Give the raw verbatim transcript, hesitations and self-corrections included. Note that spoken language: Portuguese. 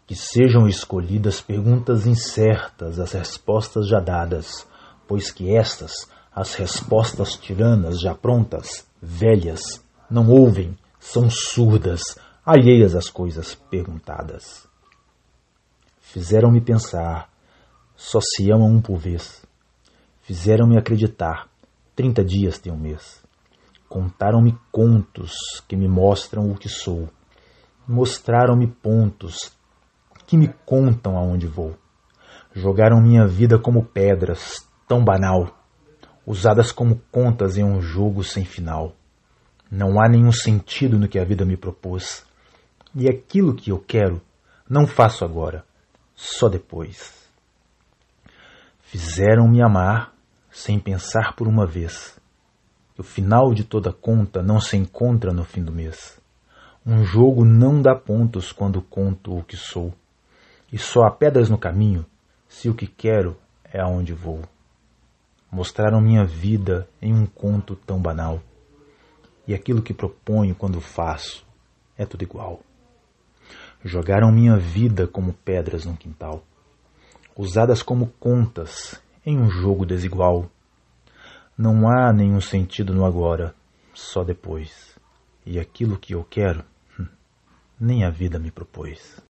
Que sejam escolhidas perguntas incertas, as respostas já dadas, pois que estas, as respostas tiranas já prontas, velhas, não ouvem, são surdas, alheias às coisas perguntadas. Fizeram-me pensar, só se ama um por vez. Fizeram-me acreditar, trinta dias tem um mês. Contaram-me contos que me mostram o que sou. Mostraram-me pontos que me contam aonde vou. Jogaram minha vida como pedras, tão banal, usadas como contas em um jogo sem final. Não há nenhum sentido no que a vida me propôs. E aquilo que eu quero, não faço agora, só depois. Fizeram-me amar sem pensar por uma vez. O final de toda conta não se encontra no fim do mês. Um jogo não dá pontos quando conto o que sou. E só há pedras no caminho se o que quero é aonde vou. Mostraram minha vida em um conto tão banal. E aquilo que proponho quando faço é tudo igual. Jogaram minha vida como pedras num quintal, usadas como contas em um jogo desigual. Não há nenhum sentido no agora, só depois. E aquilo que eu quero, nem a vida me propôs.